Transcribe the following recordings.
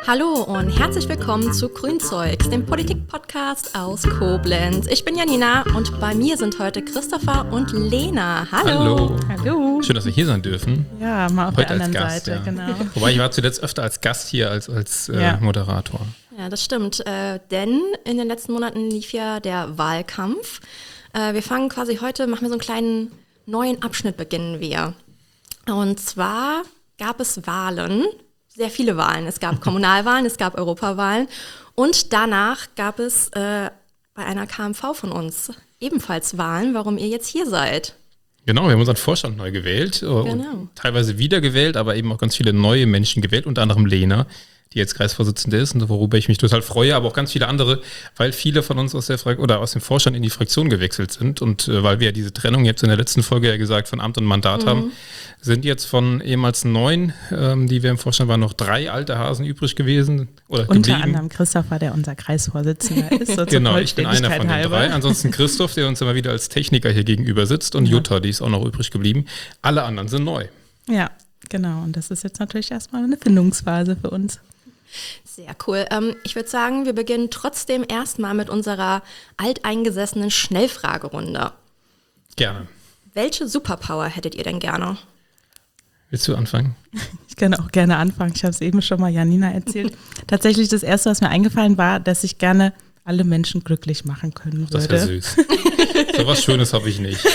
Hallo und herzlich willkommen zu Grünzeugs, dem Politik-Podcast aus Koblenz. Ich bin Janina und bei mir sind heute Christopher und Lena. Hallo. Hallo. Schön, dass wir hier sein dürfen. Ja, mal auf heute der anderen Gast, Seite, ja. Genau. Wobei ich war zuletzt öfter als Gast hier als Moderator. Ja, das stimmt, denn in den letzten Monaten lief ja der Wahlkampf. Wir fangen quasi heute, machen wir so einen kleinen neuen Abschnitt, beginnen wir. Und zwar gab es Wahlen, sehr viele Wahlen. Es gab Kommunalwahlen, es gab Europawahlen und danach gab es bei einer KMV von uns ebenfalls Wahlen, warum ihr jetzt hier seid. Genau, wir haben unseren Vorstand neu gewählt, Genau. Teilweise wiedergewählt, aber eben auch ganz viele neue Menschen gewählt, unter anderem Lena, die jetzt Kreisvorsitzende ist und worüber ich mich total freue, aber auch ganz viele andere, weil viele von uns aus dem Vorstand in die Fraktion gewechselt sind und weil wir ja diese Trennung, ihr habt es in der letzten Folge ja gesagt, von Amt und Mandat haben, sind jetzt von ehemals 9, die wir im Vorstand waren, noch 3 alte Hasen übrig gewesen oder Unter geblieben. anderem Christopher, der unser Kreisvorsitzender ist. So Genau, ich bin einer von den 3. Ansonsten Christoph, der uns immer wieder als Techniker hier gegenüber sitzt und Jutta, die ist auch noch übrig geblieben. Alle anderen sind neu. Ja, genau. Und das ist jetzt natürlich erstmal eine Findungsphase für uns. Sehr cool. Ich würde sagen, wir beginnen trotzdem erstmal mit unserer alteingesessenen Schnellfragerunde. Gerne. Welche Superpower hättet ihr denn gerne? Willst du anfangen? Ich kann auch gerne anfangen. Ich habe es eben schon mal Janina erzählt. Tatsächlich das Erste, was mir eingefallen war, dass ich gerne alle Menschen glücklich machen können würde. Das wäre süß. So was Schönes habe ich nicht.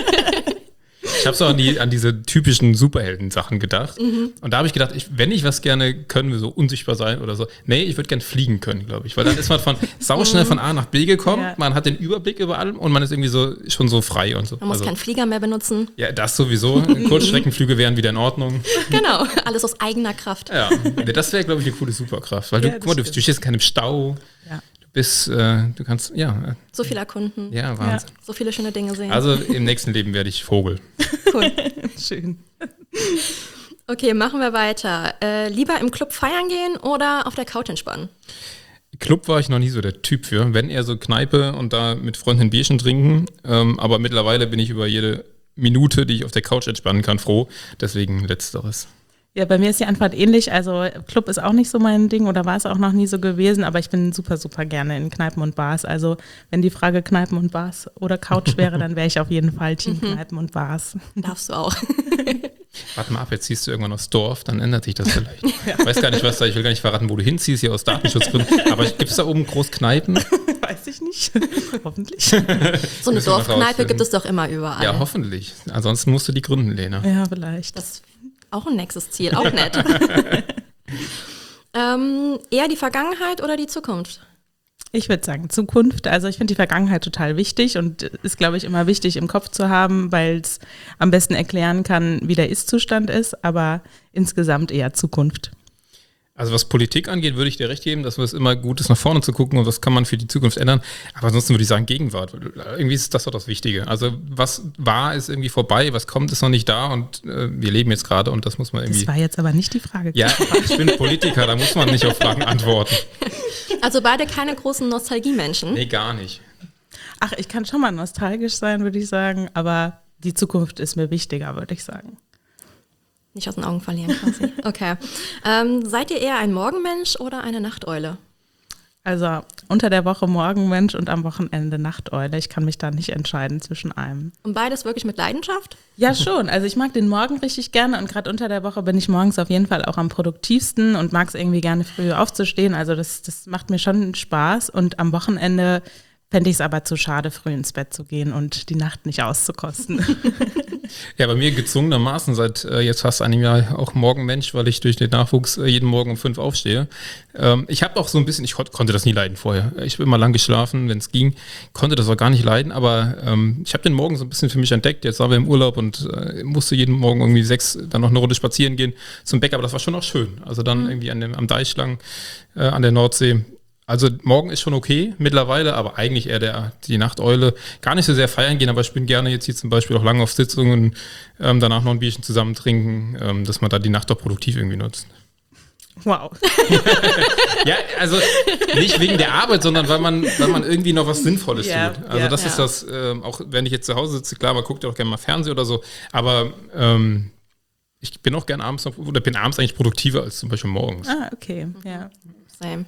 Ich habe so an diese typischen Superhelden-Sachen gedacht. Und da habe ich gedacht, wenn ich was gerne können wir so unsichtbar sein oder so. Nee, ich würde gerne fliegen können, glaube ich. Weil dann ist man sauschnell von A nach B gekommen, man hat den Überblick über allem und man ist irgendwie so schon so frei und so. Man muss keinen Flieger mehr benutzen. Ja, das sowieso. Kurzstreckenflüge wären wieder in Ordnung. Genau, alles aus eigener Kraft. Ja, das wäre, glaube ich, eine coole Superkraft. Weil du stehst in keinem Stau. Ja. Du kannst, So viel erkunden. Ja, Wahnsinn. So viele schöne Dinge sehen. Also im nächsten Leben werde ich Vogel. Cool. Schön. Okay, machen wir weiter. Lieber im Club feiern gehen oder auf der Couch entspannen? Club war ich noch nie so der Typ für. Wenn eher so Kneipe und da mit Freunden ein Bierchen trinken. Aber mittlerweile bin ich über jede Minute, die ich auf der Couch entspannen kann, froh. Deswegen Letzteres. Ja, bei mir ist die Antwort ähnlich. Also Club ist auch nicht so mein Ding oder war es auch noch nie so gewesen, aber ich bin super, super gerne in Kneipen und Bars. Also wenn die Frage Kneipen und Bars oder Couch wäre, dann wäre ich auf jeden Fall Team Kneipen und Bars. Darfst du auch. Warte mal ab, jetzt ziehst du irgendwann aufs Dorf, dann ändert sich das vielleicht. Ich weiß gar nicht, ich will gar nicht verraten, wo du hinziehst, hier aus Datenschutzgründen. Aber gibt es da oben groß Kneipen? Weiß ich nicht. Hoffentlich. So eine Müssen wir noch Dorfkneipe rausfinden. gibt es doch immer überall. Ja, hoffentlich. Ansonsten musst du die gründen, Lena. Ja, vielleicht. Das auch ein nächstes Ziel, auch nett. Eher die Vergangenheit oder die Zukunft? Ich würde sagen Zukunft. Also ich finde die Vergangenheit total wichtig und ist, glaube ich, immer wichtig im Kopf zu haben, weil es am besten erklären kann, wie der Ist-Zustand ist, aber insgesamt eher Zukunft. Also was Politik angeht, würde ich dir recht geben, dass es immer gut ist, nach vorne zu gucken und was kann man für die Zukunft ändern. Aber ansonsten würde ich sagen Gegenwart. Irgendwie ist das doch das Wichtige. Also was war, ist irgendwie vorbei, was kommt, ist noch nicht da und wir leben jetzt gerade und das muss man irgendwie... Das war jetzt aber nicht die Frage. Ja, ich bin Politiker, da muss man nicht auf Fragen antworten. Also beide keine großen Nostalgiemenschen. Nee, gar nicht. Ach, ich kann schon mal nostalgisch sein, würde ich sagen, aber die Zukunft ist mir wichtiger, würde ich sagen. Nicht aus den Augen verlieren quasi. Okay. Seid ihr eher ein Morgenmensch oder eine Nachteule? Also unter der Woche Morgenmensch und am Wochenende Nachteule. Ich kann mich da nicht entscheiden zwischen einem. Und beides wirklich mit Leidenschaft? Ja, schon. Also ich mag den Morgen richtig gerne und gerade unter der Woche bin ich morgens auf jeden Fall auch am produktivsten und mag es irgendwie gerne früh aufzustehen. Also das macht mir schon Spaß und am Wochenende fände ich es aber zu schade, früh ins Bett zu gehen und die Nacht nicht auszukosten. Ja, bei mir gezwungenermaßen seit jetzt fast einem Jahr auch Morgenmensch, weil ich durch den Nachwuchs jeden Morgen um 5 aufstehe. Ich habe auch so ein bisschen, ich konnte das nie leiden vorher. Ich bin immer lang geschlafen, wenn es ging, konnte das auch gar nicht leiden, aber ich habe den Morgen so ein bisschen für mich entdeckt. Jetzt waren wir im Urlaub und musste jeden Morgen irgendwie 6 dann noch eine Runde spazieren gehen zum Bäcker, aber das war schon auch schön. Also dann irgendwie am Deichschlang an der Nordsee. Also morgen ist schon okay mittlerweile, aber eigentlich eher die Nachteule. Gar nicht so sehr feiern gehen, aber ich bin gerne jetzt hier zum Beispiel auch lange auf Sitzungen, danach noch ein Bierchen zusammen trinken, dass man da die Nacht auch produktiv irgendwie nutzt. Wow. Ja, also nicht wegen der Arbeit, sondern weil man irgendwie noch was Sinnvolles tut. Also das ist das, auch wenn ich jetzt zu Hause sitze, klar, man guckt ja auch gerne mal Fernsehen oder so, aber ich bin auch gern abends noch, oder bin abends eigentlich produktiver als zum Beispiel morgens. Ah, okay, ja. Same.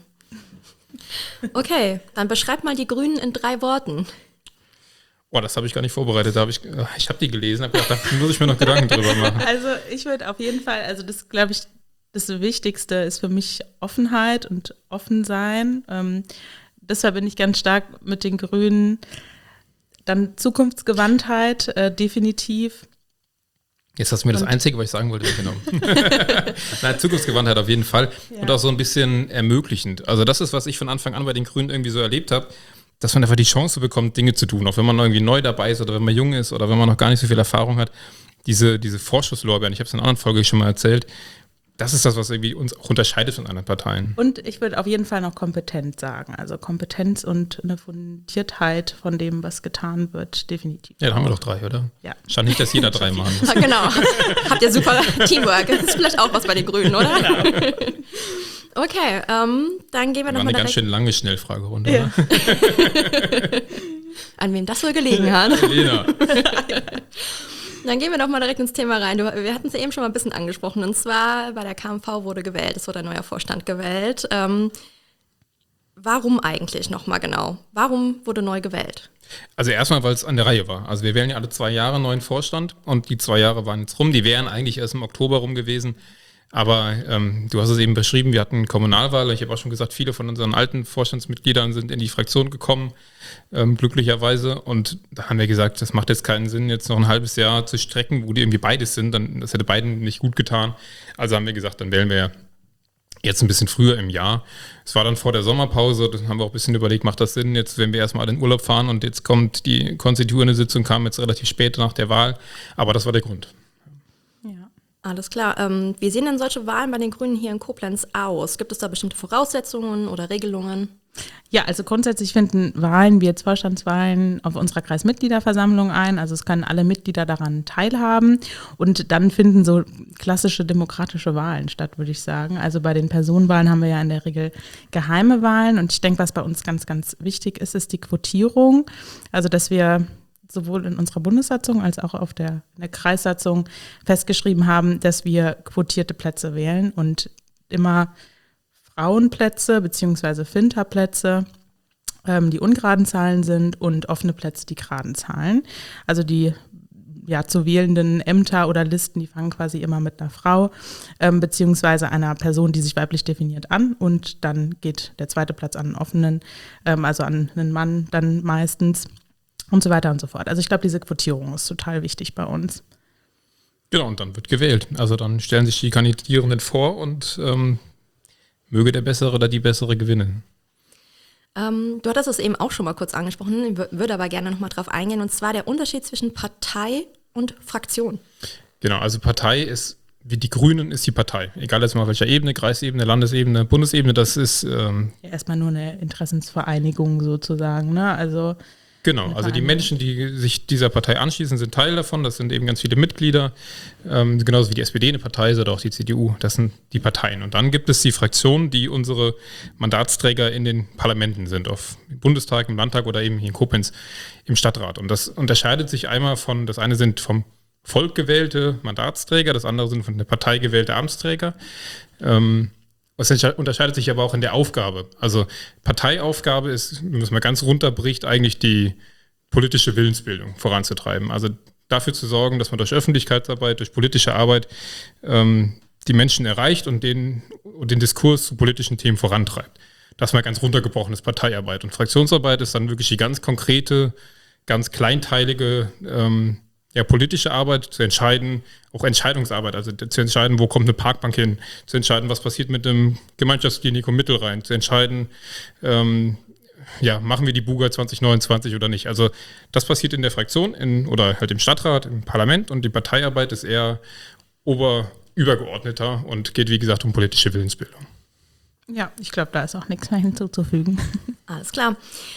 Okay, dann beschreib mal die Grünen in 3 Worten. Boah, das habe ich gar nicht vorbereitet. Ich habe die gelesen, habe gedacht, da muss ich mir noch Gedanken drüber machen. Also ich würde auf jeden Fall, also das glaube ich, das Wichtigste ist für mich Offenheit und Offensein. Deshalb bin ich ganz stark mit den Grünen. Dann Zukunftsgewandtheit, definitiv. Jetzt hast du mir das Einzige, was ich sagen wollte, weggenommen. Nein, Zukunftsgewandtheit auf jeden Fall. Ja. Und auch so ein bisschen ermöglichend. Also das ist, was ich von Anfang an bei den Grünen irgendwie so erlebt habe, dass man einfach die Chance bekommt, Dinge zu tun, auch wenn man irgendwie neu dabei ist oder wenn man jung ist oder wenn man noch gar nicht so viel Erfahrung hat. Diese Vorschusslorbeeren, ich habe es in einer anderen Folge schon mal erzählt, das ist das, was irgendwie uns auch unterscheidet von anderen Parteien. Und ich würde auf jeden Fall noch kompetent sagen. Also Kompetenz und eine Fundiertheit von dem, was getan wird, definitiv. Ja, da haben wir doch 3, oder? Ja. Scheint nicht, dass jeder 3 machen muss. Ja, genau. Habt ihr super Teamwork. Das ist vielleicht auch was bei den Grünen, oder? Genau. Okay, dann gehen wir nochmal. Eine ganz schön lange Schnellfragerunde, ja. Oder? An wem das wohl gelegen hat. Lena. Dann gehen wir doch mal direkt ins Thema rein. Wir hatten es ja eben schon mal ein bisschen angesprochen. Und zwar bei der KMV wurde gewählt, es wurde ein neuer Vorstand gewählt. Warum eigentlich nochmal genau? Warum wurde neu gewählt? Also erstmal, weil es an der Reihe war. Also wir wählen ja alle 2 Jahre einen neuen Vorstand und die 2 Jahre waren jetzt rum. Die wären eigentlich erst im Oktober rum gewesen. Aber du hast es eben beschrieben, wir hatten Kommunalwahl. Ich habe auch schon gesagt, viele von unseren alten Vorstandsmitgliedern sind in die Fraktion gekommen, glücklicherweise. Und da haben wir gesagt, das macht jetzt keinen Sinn, jetzt noch ein halbes Jahr zu strecken, wo die irgendwie beides sind. Das hätte beiden nicht gut getan. Also haben wir gesagt, dann wählen wir jetzt ein bisschen früher im Jahr. Es war dann vor der Sommerpause, dann haben wir auch ein bisschen überlegt, macht das Sinn, jetzt wenn wir erstmal in den Urlaub fahren und jetzt kommt die konstituierende Sitzung, kam jetzt relativ spät nach der Wahl. Aber das war der Grund. Alles klar. Wie sehen denn solche Wahlen bei den Grünen hier in Koblenz aus? Gibt es da bestimmte Voraussetzungen oder Regelungen? Ja, also grundsätzlich finden Wahlen wie jetzt Vorstandswahlen auf unserer Kreismitgliederversammlung ein. Also es können alle Mitglieder daran teilhaben. Und dann finden so klassische demokratische Wahlen statt, würde ich sagen. Also bei den Personenwahlen haben wir ja in der Regel geheime Wahlen. Und ich denke, was bei uns ganz, ganz wichtig ist, ist die Quotierung. Also dass wir sowohl in unserer Bundessatzung als auch auf der Kreissatzung festgeschrieben haben, dass wir quotierte Plätze wählen und immer Frauenplätze bzw. Finterplätze, die ungeraden Zahlen sind und offene Plätze, die geraden Zahlen. Also die zu wählenden Ämter oder Listen, die fangen quasi immer mit einer Frau beziehungsweise einer Person, die sich weiblich definiert, an und dann geht der zweite Platz an einen offenen, also an einen Mann dann meistens. Und so weiter und so fort. Also ich glaube, diese Quotierung ist total wichtig bei uns. Genau, und dann wird gewählt. Also dann stellen sich die Kandidierenden vor und möge der Bessere oder die Bessere gewinnen. Du hattest es eben auch schon mal kurz angesprochen, ich würde aber gerne nochmal drauf eingehen, und zwar der Unterschied zwischen Partei und Fraktion. Genau, also Partei ist, wie die Grünen ist die Partei. Egal jetzt mal auf welcher Ebene, Kreisebene, Landesebene, Bundesebene, das ist erstmal nur eine Interessensvereinigung sozusagen, ne? Also genau, also die Menschen, die sich dieser Partei anschließen, sind Teil davon. Das sind eben ganz viele Mitglieder, genauso wie die SPD eine Partei ist oder auch die CDU. Das sind die Parteien. Und dann gibt es die Fraktionen, die unsere Mandatsträger in den Parlamenten sind, auf im Bundestag, im Landtag oder eben hier in Koblenz im Stadtrat. Und das unterscheidet sich einmal von, das eine sind vom Volk gewählte Mandatsträger, das andere sind von der Partei gewählte Amtsträger. Es unterscheidet sich aber auch in der Aufgabe. Also Parteiaufgabe ist, wenn man es mal ganz runterbricht, eigentlich die politische Willensbildung voranzutreiben. Also dafür zu sorgen, dass man durch Öffentlichkeitsarbeit, durch politische Arbeit die Menschen erreicht und den Diskurs zu politischen Themen vorantreibt. Das mal ganz runtergebrochen ist Parteiarbeit. Und Fraktionsarbeit ist dann wirklich die ganz konkrete, ganz kleinteilige politische Arbeit, zu entscheiden, auch Entscheidungsarbeit, also zu entscheiden, wo kommt eine Parkbank hin, zu entscheiden, was passiert mit dem Gemeinschaftsklinikum Mittelrhein, zu entscheiden, machen wir die Buga 2029 oder nicht. Also das passiert in der Fraktion oder halt im Stadtrat, im Parlament, und die Parteiarbeit ist eher übergeordneter und geht, wie gesagt, um politische Willensbildung. Ja, ich glaube, da ist auch nichts mehr hinzuzufügen. Alles klar.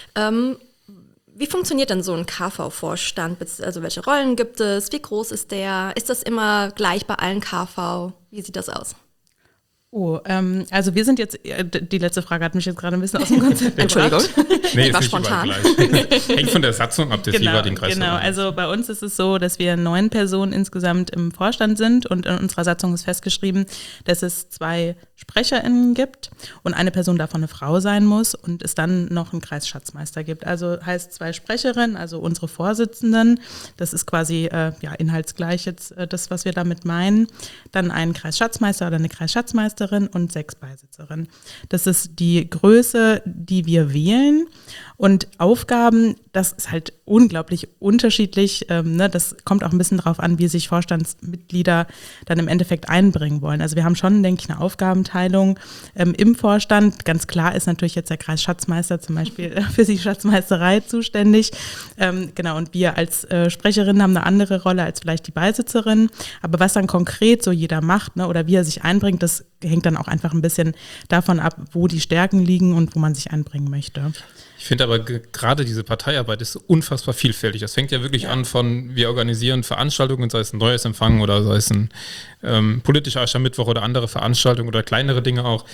Wie funktioniert denn so ein KV-Vorstand? Also welche Rollen gibt es? Wie groß ist der? Ist das immer gleich bei allen KV? Wie sieht das aus? Also wir sind jetzt, die letzte Frage hat mich jetzt gerade ein bisschen aus dem Konzept Entschuldigung. Nee, war ist nicht spontan. gleich. Hängt von der Satzung ab des jeweiligen Kreisverbandes. Genau, also bei uns ist es so, dass wir 9 Personen insgesamt im Vorstand sind und in unserer Satzung ist festgeschrieben, dass es 2 SprecherInnen gibt und eine Person davon eine Frau sein muss und es dann noch einen Kreisschatzmeister gibt. Also heißt 2 Sprecherinnen, also unsere Vorsitzenden, das ist quasi inhaltsgleich jetzt das, was wir damit meinen, dann einen Kreisschatzmeister oder eine Kreisschatzmeisterin und 6 Beisitzerinnen. Das ist die Größe, die wir wählen. Und Aufgaben, das ist halt unglaublich unterschiedlich. Das kommt auch ein bisschen darauf an, wie sich Vorstandsmitglieder dann im Endeffekt einbringen wollen. Also wir haben schon, denke ich, eine Aufgabenteilung im Vorstand. Ganz klar ist natürlich jetzt der Kreisschatzmeister zum Beispiel für die Schatzmeisterei zuständig. Genau, und wir als Sprecherin haben eine andere Rolle als vielleicht die Beisitzerin. Aber was dann konkret so jeder macht, ne, oder wie er sich einbringt, das hängt dann auch einfach ein bisschen davon ab, wo die Stärken liegen und wo man sich einbringen möchte. Ich finde aber gerade diese Parteiarbeit ist so unfassbar vielfältig. Das fängt ja wirklich an von, wir organisieren Veranstaltungen, sei es ein neues Empfang oder sei es ein politischer Aschermittwoch oder andere Veranstaltungen oder kleinere Dinge auch.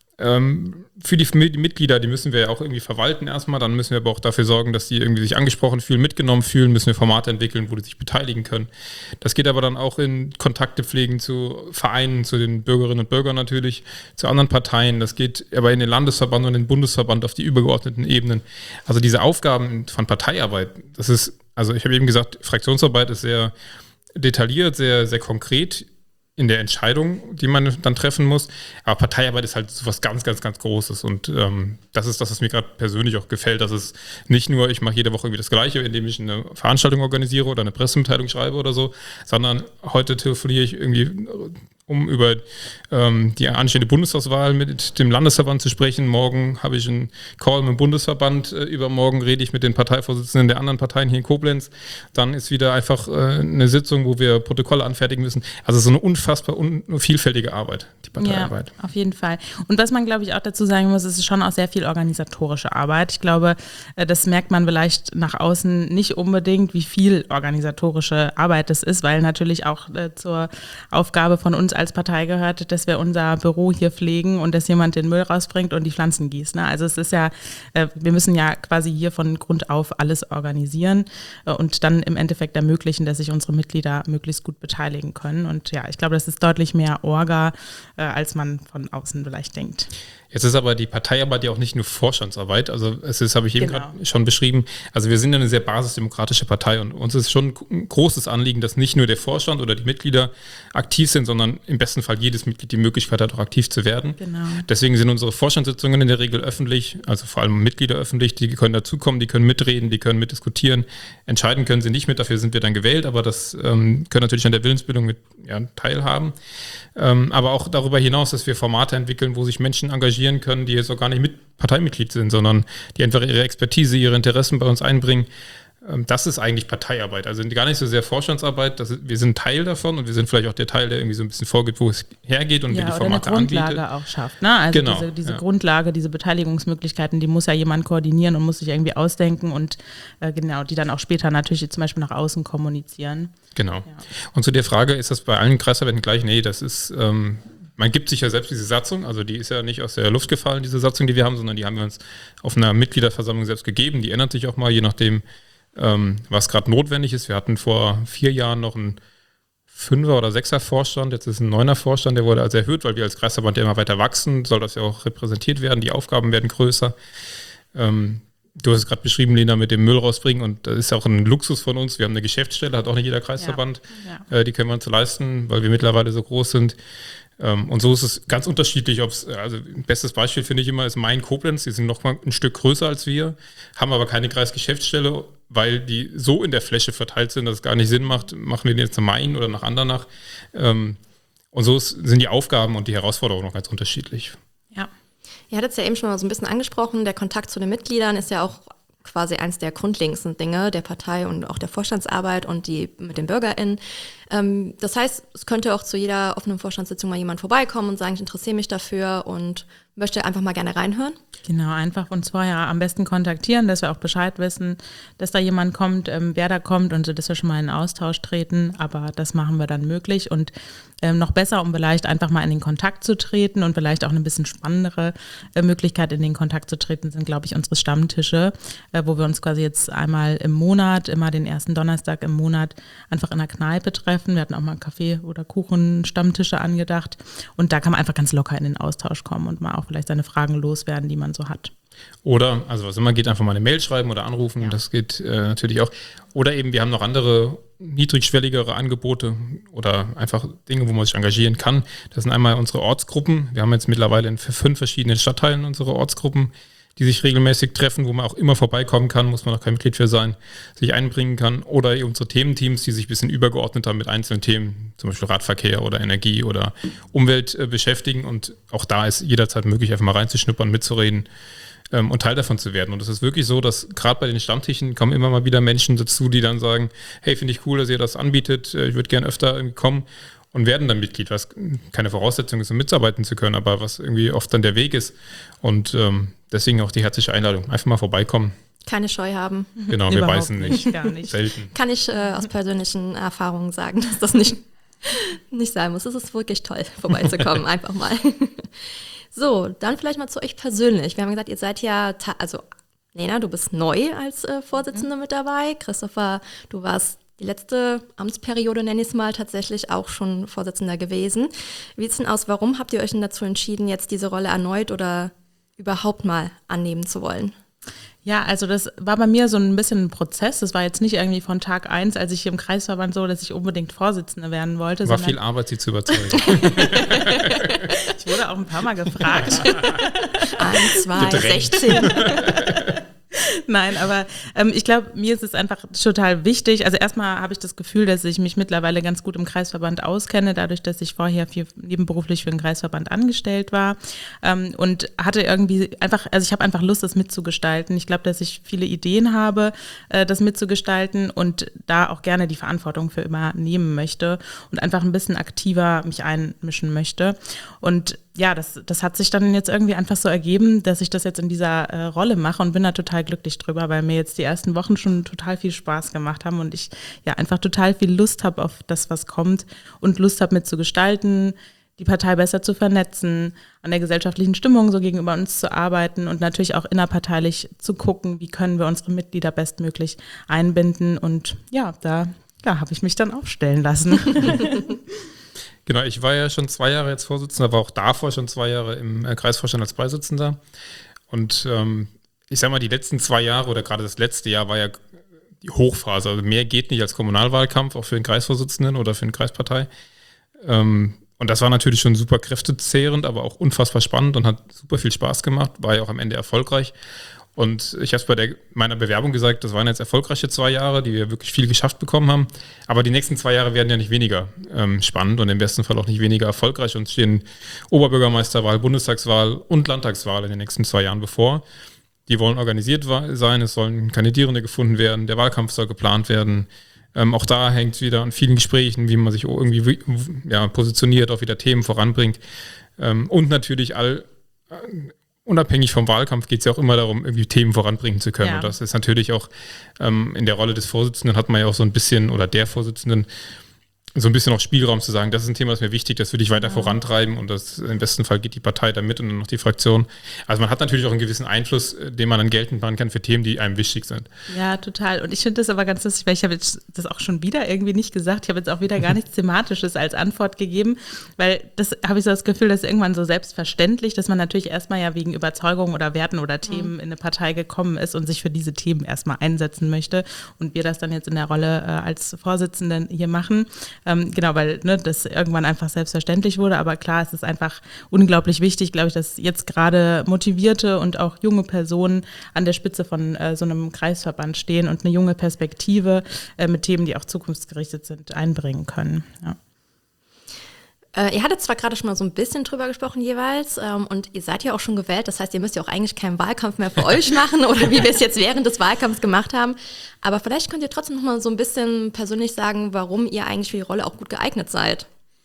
Für die Mitglieder, die müssen wir ja auch irgendwie verwalten erstmal, dann müssen wir aber auch dafür sorgen, dass die irgendwie sich angesprochen fühlen, mitgenommen fühlen, müssen wir Formate entwickeln, wo die sich beteiligen können. Das geht aber dann auch in Kontakte pflegen zu Vereinen, zu den Bürgerinnen und Bürgern natürlich, zu anderen Parteien, das geht aber in den Landesverband und den Bundesverband auf die übergeordneten Ebenen. Also diese Aufgaben von Parteiarbeit, das ist, also ich habe eben gesagt, Fraktionsarbeit ist sehr detailliert, sehr, sehr konkret in der Entscheidung, die man dann treffen muss. Aber Parteiarbeit ist halt so was ganz, ganz, ganz Großes. Und das ist das, was mir gerade persönlich auch gefällt. Dass es nicht nur, ich mache jede Woche irgendwie das Gleiche, indem ich eine Veranstaltung organisiere oder eine Pressemitteilung schreibe oder so, sondern heute telefoniere ich irgendwie, um über die anstehende Bundestagswahl mit dem Landesverband zu sprechen. Morgen habe ich einen Call mit dem Bundesverband. Übermorgen rede ich mit den Parteivorsitzenden der anderen Parteien hier in Koblenz. Dann ist wieder einfach eine Sitzung, wo wir Protokolle anfertigen müssen. Also so eine unfassbar vielfältige Arbeit, die Parteiarbeit. Ja, auf jeden Fall. Und was man, glaube ich, auch dazu sagen muss, es ist schon auch sehr viel organisatorische Arbeit. Ich glaube, das merkt man vielleicht nach außen nicht unbedingt, wie viel organisatorische Arbeit das ist, weil natürlich auch zur Aufgabe von uns als Partei gehört, dass wir unser Büro hier pflegen und dass jemand den Müll rausbringt und die Pflanzen gießt. Ne? Also es ist ja, wir müssen ja quasi hier von Grund auf alles organisieren und dann im Endeffekt ermöglichen, dass sich unsere Mitglieder möglichst gut beteiligen können. Und ja, ich glaube, das ist deutlich mehr Orga, als man von außen vielleicht denkt. Jetzt ist aber die Parteiarbeit ja auch nicht nur Vorstandsarbeit, also es ist, habe ich eben gerade schon beschrieben, also wir sind ja eine sehr basisdemokratische Partei und uns ist schon ein großes Anliegen, dass nicht nur der Vorstand oder die Mitglieder aktiv sind, sondern im besten Fall jedes Mitglied die Möglichkeit hat, auch aktiv zu werden. Genau. Deswegen sind unsere Vorstandssitzungen in der Regel öffentlich, also vor allem Mitglieder öffentlich, die können dazukommen, die können mitreden, die können mitdiskutieren, entscheiden können sie nicht mit, dafür sind wir dann gewählt, aber das können natürlich an der Willensbildung mit teilhaben. Aber auch darüber hinaus, dass wir Formate entwickeln, wo sich Menschen engagieren können, die jetzt auch gar nicht Parteimitglied sind, sondern die einfach ihre Expertise, ihre Interessen bei uns einbringen. Das ist eigentlich Parteiarbeit. Also gar nicht so sehr Vorstandsarbeit. Wir sind Teil davon und wir sind vielleicht auch der Teil, der irgendwie so ein bisschen vorgibt, wo es hergeht und wie die Formate anbietet. Ja, oder eine Grundlage auch schafft. Ne? Also genau, diese Grundlage, diese Beteiligungsmöglichkeiten, die muss ja jemand koordinieren und muss sich irgendwie ausdenken und die dann auch später natürlich zum Beispiel nach außen kommunizieren. Genau. Ja. Und zu der Frage, ist das bei allen Kreisverbänden gleich? Nee, das ist... man gibt sich ja selbst diese Satzung, also die ist ja nicht aus der Luft gefallen, diese Satzung, die wir haben, sondern die haben wir uns auf einer Mitgliederversammlung selbst gegeben. Die ändert sich auch mal, je nachdem, was gerade notwendig ist. Wir hatten vor 4 Jahren noch einen 5er- oder 6er-Vorstand, jetzt ist ein 9er-Vorstand, der wurde also erhöht, weil wir als Kreisverband ja immer weiter wachsen, soll das ja auch repräsentiert werden, die Aufgaben werden größer. Du hast es gerade beschrieben, Lena, mit dem Müll rausbringen und das ist ja auch ein Luxus von uns. Wir haben eine Geschäftsstelle, hat auch nicht jeder Kreisverband. Ja. Die können wir uns leisten, weil wir mittlerweile so groß sind. Und so ist es ganz unterschiedlich, also ein bestes Beispiel finde ich immer ist Main-Koblenz, die sind noch mal ein Stück größer als wir, haben aber keine Kreisgeschäftsstelle, weil die so in der Fläche verteilt sind, dass es gar nicht Sinn macht, machen wir den jetzt nach Main oder nach Andernach. Und so sind die Aufgaben und die Herausforderungen noch ganz unterschiedlich. Ja. Ihr hattet es ja eben schon mal so ein bisschen angesprochen, der Kontakt zu den Mitgliedern ist ja auch quasi eins der grundlegendsten Dinge der Partei und auch der Vorstandsarbeit und die mit den BürgerInnen. Das heißt, es könnte auch zu jeder offenen Vorstandssitzung mal jemand vorbeikommen und sagen, ich interessiere mich dafür und möchte einfach mal gerne reinhören. Genau, einfach uns vorher am besten kontaktieren, dass wir auch Bescheid wissen, dass da jemand kommt, wer da kommt und so, dass wir schon mal in Austausch treten. Aber das machen wir dann möglich und noch besser, um vielleicht einfach mal in den Kontakt zu treten und vielleicht auch eine bisschen spannendere Möglichkeit in den Kontakt zu treten, sind, glaube ich, unsere Stammtische, wo wir uns quasi jetzt einmal im Monat, immer den ersten Donnerstag im Monat, einfach in der Kneipe treffen. Wir hatten auch mal Kaffee- oder Kuchen-Stammtische angedacht und da kann man einfach ganz locker in den Austausch kommen und mal auch vielleicht seine Fragen loswerden, die man so hat. Oder, also was immer geht, einfach mal eine Mail schreiben oder anrufen, ja. Das geht natürlich auch. Oder eben, wir haben noch andere niedrigschwelligere Angebote oder einfach Dinge, wo man sich engagieren kann. Das sind einmal unsere Ortsgruppen. Wir haben jetzt mittlerweile in 5 verschiedenen Stadtteilen unsere Ortsgruppen, die sich regelmäßig treffen, wo man auch immer vorbeikommen kann, muss man auch kein Mitglied für sein, sich einbringen kann. Oder eben unsere Thementeams, die sich ein bisschen übergeordnet haben mit einzelnen Themen, zum Beispiel Radverkehr oder Energie oder Umwelt beschäftigen. Und auch da ist jederzeit möglich, einfach mal reinzuschnuppern, mitzureden und Teil davon zu werden. Und es ist wirklich so, dass gerade bei den Stammtischen kommen immer mal wieder Menschen dazu, die dann sagen, hey, finde ich cool, dass ihr das anbietet, ich würde gerne öfter irgendwie kommen und werden dann Mitglied, was keine Voraussetzung ist, um mitarbeiten zu können, aber was irgendwie oft dann der Weg ist. Und deswegen auch die herzliche Einladung, einfach mal vorbeikommen. Keine Scheu haben. Genau, wir beißen nicht. Gar nicht. Selten. Kann ich aus persönlichen Erfahrungen sagen, dass das nicht sein muss. Es ist wirklich toll, vorbeizukommen, einfach mal. So, dann vielleicht mal zu euch persönlich. Wir haben gesagt, ihr seid ja, also Lena, du bist neu als Vorsitzende mit dabei. Christopher, du warst die letzte Amtsperiode, nenne ich es mal, tatsächlich auch schon Vorsitzender gewesen. Wie sieht es denn aus? Warum habt ihr euch denn dazu entschieden, jetzt diese Rolle erneut oder überhaupt mal annehmen zu wollen? Ja, also das war bei mir so ein bisschen ein Prozess. Das war jetzt nicht irgendwie von Tag 1, als ich hier im Kreisverband so, dass ich unbedingt Vorsitzende werden wollte. War viel Arbeit, sie zu überzeugen. Ich wurde auch ein paar Mal gefragt. 1, 2, 16. Nein, aber ich glaube, mir ist es einfach total wichtig. Also erstmal habe ich das Gefühl, dass ich mich mittlerweile ganz gut im Kreisverband auskenne, dadurch, dass ich vorher nebenberuflich für den Kreisverband angestellt war und hatte irgendwie einfach, also ich habe einfach Lust, das mitzugestalten. Ich glaube, dass ich viele Ideen habe, das mitzugestalten und da auch gerne die Verantwortung für übernehmen möchte und einfach ein bisschen aktiver mich einmischen möchte. Und ja, das hat sich dann jetzt irgendwie einfach so ergeben, dass ich das jetzt in dieser Rolle mache und bin da total glücklich drüber, weil mir jetzt die ersten Wochen schon total viel Spaß gemacht haben und ich ja einfach total viel Lust habe auf das, was kommt und Lust habe mitzugestalten, die Partei besser zu vernetzen, an der gesellschaftlichen Stimmung so gegenüber uns zu arbeiten und natürlich auch innerparteilich zu gucken, wie können wir unsere Mitglieder bestmöglich einbinden und ja, da habe ich mich dann aufstellen lassen. Genau, ich war ja schon 2 Jahre jetzt Vorsitzender, war auch davor schon 2 Jahre im Kreisvorstand als Beisitzender. Und ich sag mal, die letzten 2 Jahre oder gerade das letzte Jahr war ja die Hochphase. Also mehr geht nicht als Kommunalwahlkampf, auch für den Kreisvorsitzenden oder für eine Kreispartei. Und das war natürlich schon super kräftezehrend, aber auch unfassbar spannend und hat super viel Spaß gemacht, war ja auch am Ende erfolgreich. Und ich habe es bei meiner Bewerbung gesagt, das waren jetzt erfolgreiche 2 Jahre, die wir wirklich viel geschafft bekommen haben. Aber die nächsten 2 Jahre werden ja nicht weniger spannend und im besten Fall auch nicht weniger erfolgreich. Uns stehen Oberbürgermeisterwahl, Bundestagswahl und Landtagswahl in den nächsten 2 Jahren bevor. Die wollen organisiert sein, es sollen Kandidierende gefunden werden, der Wahlkampf soll geplant werden. Auch da hängt es wieder an vielen Gesprächen, wie man sich irgendwie positioniert, auch wieder Themen voranbringt. Und natürlich unabhängig vom Wahlkampf geht es ja auch immer darum, irgendwie Themen voranbringen zu können. Ja. Und das ist natürlich auch in der Rolle des Vorsitzenden hat man ja auch so ein bisschen, oder der Vorsitzenden, so ein bisschen auch Spielraum zu sagen, das ist ein Thema, das mir wichtig, das würde ich weiter vorantreiben und das im besten Fall geht die Partei da mit und dann noch die Fraktion. Also man hat natürlich auch einen gewissen Einfluss, den man dann geltend machen kann für Themen, die einem wichtig sind. Ja, total. Und ich finde das aber ganz lustig, weil ich habe jetzt das auch schon wieder irgendwie nicht gesagt. Ich habe jetzt auch wieder gar nichts Thematisches als Antwort gegeben, weil das habe ich so das Gefühl, das ist irgendwann so selbstverständlich, dass man natürlich erstmal ja wegen Überzeugung oder Werten oder Themen in eine Partei gekommen ist und sich für diese Themen erstmal einsetzen möchte und wir das dann jetzt in der Rolle als Vorsitzenden hier machen. Genau, weil das irgendwann einfach selbstverständlich wurde, aber klar, es ist einfach unglaublich wichtig, glaube ich, dass jetzt gerade motivierte und auch junge Personen an der Spitze von so einem Kreisverband stehen und eine junge Perspektive mit Themen, die auch zukunftsgerichtet sind, einbringen können. Ja. Ihr hattet zwar gerade schon mal so ein bisschen drüber gesprochen jeweils und ihr seid ja auch schon gewählt, das heißt, ihr müsst ja auch eigentlich keinen Wahlkampf mehr für euch machen oder wie wir es jetzt während des Wahlkampfs gemacht haben. Aber vielleicht könnt ihr trotzdem noch mal so ein bisschen persönlich sagen, warum ihr eigentlich für die Rolle auch gut geeignet seid.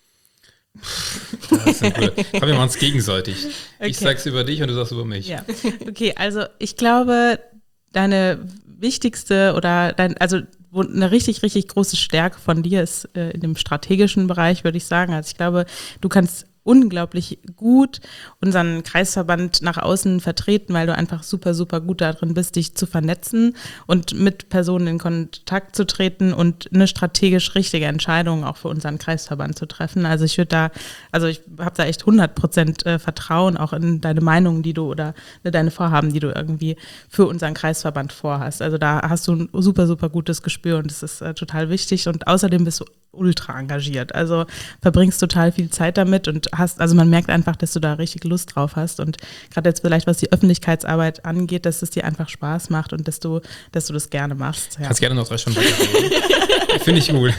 Das ist cool. Aber wir machen es gegenseitig. Okay. Ich sag's über dich und du sagst über mich. Ja, okay, also ich glaube, deine wichtigste also wo eine richtig, richtig große Stärke von dir ist in dem strategischen Bereich, würde ich sagen. Also ich glaube, du kannst unglaublich gut unseren Kreisverband nach außen vertreten, weil du einfach super, super gut darin bist, dich zu vernetzen und mit Personen in Kontakt zu treten und eine strategisch richtige Entscheidung auch für unseren Kreisverband zu treffen. Also ich habe da echt 100% Vertrauen auch in deine Meinungen, die du oder deine Vorhaben, die du irgendwie für unseren Kreisverband vorhast. Also da hast du ein super, super gutes Gespür und das ist total wichtig und außerdem bist du ultra engagiert. Also verbringst total viel Zeit damit und also man merkt einfach, dass du da richtig Lust drauf hast und gerade jetzt vielleicht, was die Öffentlichkeitsarbeit angeht, dass es dir einfach Spaß macht und dass du das gerne machst. Ja. Kannst gerne noch 3 Stunden weiterreden. Finde ich cool.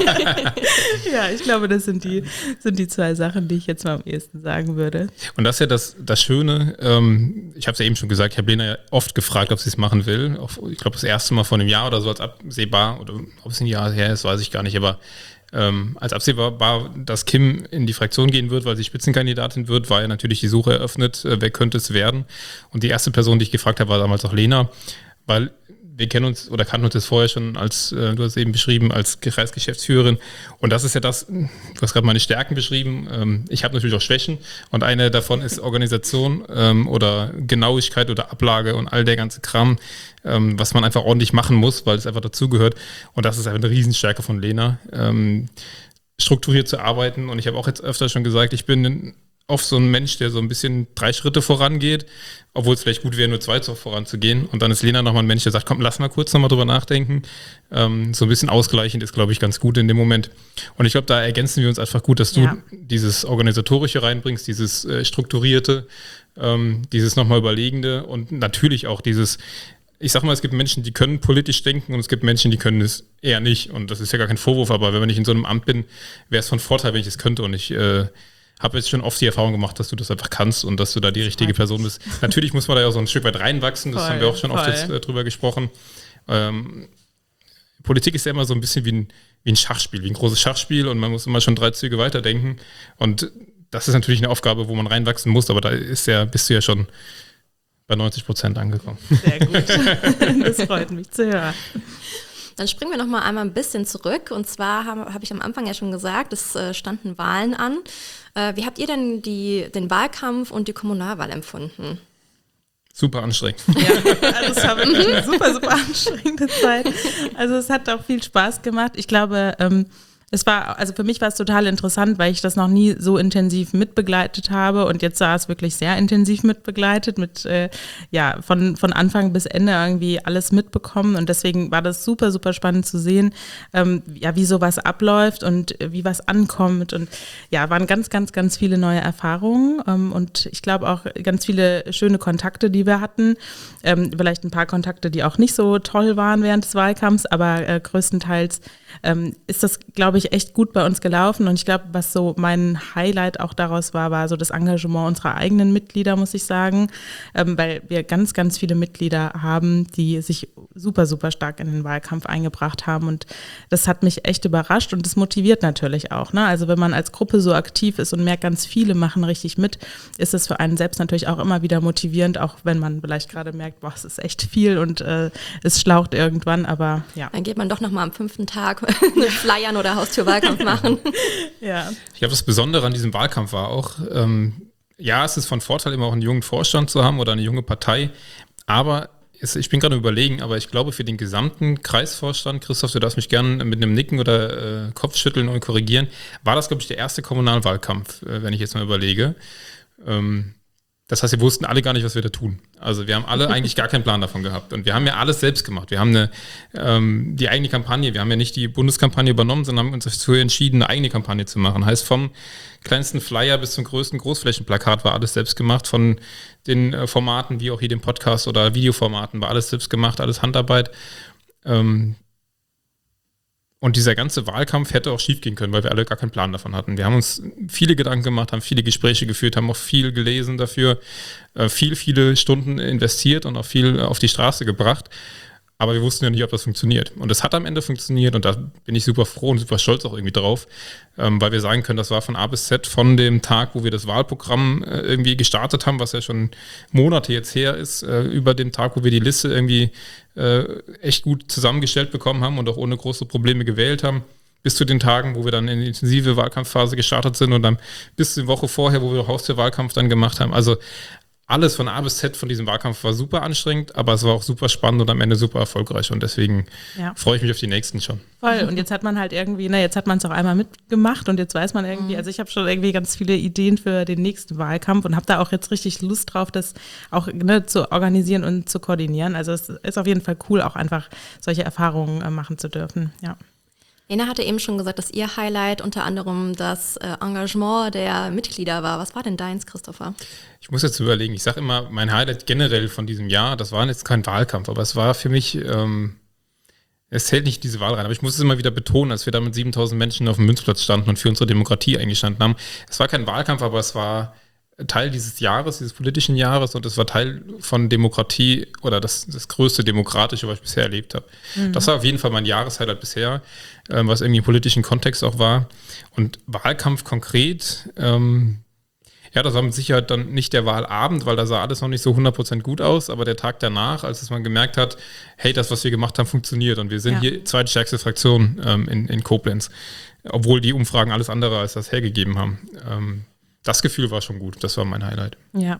Ja, ich glaube, das sind die 2 Sachen, die ich jetzt mal am ehesten sagen würde. Und das ist ja das Schöne, ich habe es ja eben schon gesagt, ich habe Lena ja oft gefragt, ob sie es machen will. Ich glaube, das erste Mal vor einem Jahr oder so als absehbar, oder ob es ein Jahr her ist, weiß ich gar nicht, aber als absehbar war, dass Kim in die Fraktion gehen wird, weil sie Spitzenkandidatin wird, war ja natürlich die Suche eröffnet, wer könnte es werden. Und die erste Person, die ich gefragt habe, war damals auch Lena, weil wir kennen uns oder kannten uns das vorher schon als, du hast es eben beschrieben, als Kreisgeschäftsführerin. Und das ist ja das, du hast gerade meine Stärken beschrieben. Ich habe natürlich auch Schwächen und eine davon ist Organisation oder Genauigkeit oder Ablage und all der ganze Kram, was man einfach ordentlich machen muss, weil es einfach dazugehört. Und das ist einfach eine Riesenstärke von Lena, strukturiert zu arbeiten. Und ich habe auch jetzt öfter schon gesagt, ich bin oft so ein Mensch, der so ein bisschen 3 Schritte vorangeht, obwohl es vielleicht gut wäre, nur 2 voranzugehen. Und dann ist Lena nochmal ein Mensch, der sagt, komm, lass mal kurz nochmal drüber nachdenken. So ein bisschen ausgleichend ist, glaube ich, ganz gut in dem Moment. Und ich glaube, da ergänzen wir uns einfach gut, dass du dieses Organisatorische reinbringst, dieses Strukturierte, dieses nochmal Überlegende und natürlich auch dieses, ich sag mal, es gibt Menschen, die können politisch denken und es gibt Menschen, die können es eher nicht. Und das ist ja gar kein Vorwurf, aber wenn ich in so einem Amt bin, wäre es von Vorteil, wenn ich es könnte. Und ich habe jetzt schon oft die Erfahrung gemacht, dass du das einfach kannst und dass du da die richtige Person bist. Natürlich muss man da ja auch so ein Stück weit reinwachsen, das haben wir auch schon oft jetzt drüber gesprochen. Politik ist ja immer so ein bisschen wie ein Schachspiel, wie ein großes Schachspiel und man muss immer schon 3 Züge weiterdenken und das ist natürlich eine Aufgabe, wo man reinwachsen muss, aber da bist du ja schon bei 90% angekommen. Sehr gut, das freut mich zu hören. Dann springen wir noch mal einmal ein bisschen zurück. Und zwar habe ich am Anfang ja schon gesagt, es standen Wahlen an. Wie habt ihr denn den Wahlkampf und die Kommunalwahl empfunden? Super anstrengend. Ja, also es war wirklich eine super, super anstrengende Zeit. Also es hat auch viel Spaß gemacht. Ich glaube, für mich war es total interessant, weil ich das noch nie so intensiv mitbegleitet habe und jetzt war es wirklich sehr intensiv mitbegleitet, von Anfang bis Ende irgendwie alles mitbekommen und deswegen war das super, super spannend zu sehen, wie sowas abläuft und wie was ankommt und ja, waren ganz, ganz, ganz viele neue Erfahrungen und ich glaube auch ganz viele schöne Kontakte, die wir hatten, vielleicht ein paar Kontakte, die auch nicht so toll waren während des Wahlkampfs, aber größtenteils ist das, glaube ich, echt gut bei uns gelaufen und ich glaube, was so mein Highlight auch daraus war so das Engagement unserer eigenen Mitglieder, muss ich sagen, weil wir ganz, ganz viele Mitglieder haben, die sich super, super stark in den Wahlkampf eingebracht haben und das hat mich echt überrascht und das motiviert natürlich auch, ne? Also wenn man als Gruppe so aktiv ist und merkt, ganz viele machen richtig mit, ist es für einen selbst natürlich auch immer wieder motivierend, auch wenn man vielleicht gerade merkt, boah, es ist echt viel und es schlaucht irgendwann, aber ja. Dann geht man doch nochmal am 5. Tag Flyern oder Haustürwahlkampf machen. Ja. Ich glaube, das Besondere an diesem Wahlkampf war auch, es ist von Vorteil, immer auch einen jungen Vorstand zu haben oder eine junge Partei, aber ich bin gerade überlegen, aber ich glaube, für den gesamten Kreisvorstand, Christoph, du darfst mich gerne mit einem Nicken oder Kopfschütteln und korrigieren, war das, glaube ich, der erste Kommunalwahlkampf, wenn ich jetzt mal überlege. Das heißt, wir wussten alle gar nicht, was wir da tun. Also wir haben alle eigentlich gar keinen Plan davon gehabt. Und wir haben ja alles selbst gemacht. Wir haben die eigene Kampagne, wir haben ja nicht die Bundeskampagne übernommen, sondern haben uns dazu entschieden, eine eigene Kampagne zu machen. Heißt, vom kleinsten Flyer bis zum größten Großflächenplakat war alles selbst gemacht. Von den Formaten, wie auch hier dem Podcast oder Videoformaten, war alles selbst gemacht, alles Handarbeit. Und Und dieser ganze Wahlkampf hätte auch schief gehen können, weil wir alle gar keinen Plan davon hatten. Wir haben uns viele Gedanken gemacht, haben viele Gespräche geführt, haben auch viel gelesen dafür, viele Stunden investiert und auch viel auf die Straße gebracht. Aber wir wussten ja nicht, ob das funktioniert. Und es hat am Ende funktioniert und da bin ich super froh und super stolz auch irgendwie drauf, weil wir sagen können, das war von A bis Z, von dem Tag, wo wir das Wahlprogramm irgendwie gestartet haben, was ja schon Monate jetzt her ist, über den Tag, wo wir die Liste irgendwie echt gut zusammengestellt bekommen haben und auch ohne große Probleme gewählt haben, bis zu den Tagen, wo wir dann in die intensive Wahlkampfphase gestartet sind und dann bis zur Woche vorher, wo wir Haustürwahlkampf dann gemacht haben. Also alles von A bis Z von diesem Wahlkampf war super anstrengend, aber es war auch super spannend und am Ende super erfolgreich und deswegen freue ich mich auf die nächsten schon. Voll, und jetzt hat man halt irgendwie, jetzt hat man es auch einmal mitgemacht und jetzt weiß man irgendwie, also ich habe schon irgendwie ganz viele Ideen für den nächsten Wahlkampf und habe da auch jetzt richtig Lust drauf, das auch zu organisieren und zu koordinieren. Also es ist auf jeden Fall cool, auch einfach solche Erfahrungen machen zu dürfen, ja. Lena hatte eben schon gesagt, dass ihr Highlight unter anderem das Engagement der Mitglieder war. Was war denn deins, Christopher? Ich muss jetzt überlegen, ich sage immer, mein Highlight generell von diesem Jahr, das war jetzt kein Wahlkampf, aber es war für mich, es zählt nicht diese Wahl rein, aber ich muss es immer wieder betonen, als wir da mit 7.000 Menschen auf dem Münzplatz standen und für unsere Demokratie eingestanden haben. Es war kein Wahlkampf, aber es war Teil dieses Jahres, dieses politischen Jahres und es war Teil von Demokratie oder das größte Demokratische, was ich bisher erlebt habe. Das war auf jeden Fall mein Jahreshighlight bisher, was irgendwie im politischen Kontext auch war. Und Wahlkampf konkret, das war mit Sicherheit dann nicht der Wahlabend, weil da sah alles noch nicht so 100% gut aus, aber der Tag danach, als man gemerkt hat, hey, das, was wir gemacht haben, funktioniert und wir sind hier zweitstärkste Fraktion in Koblenz, obwohl die Umfragen alles andere als das hergegeben haben. Das Gefühl war schon gut, das war mein Highlight. Ja.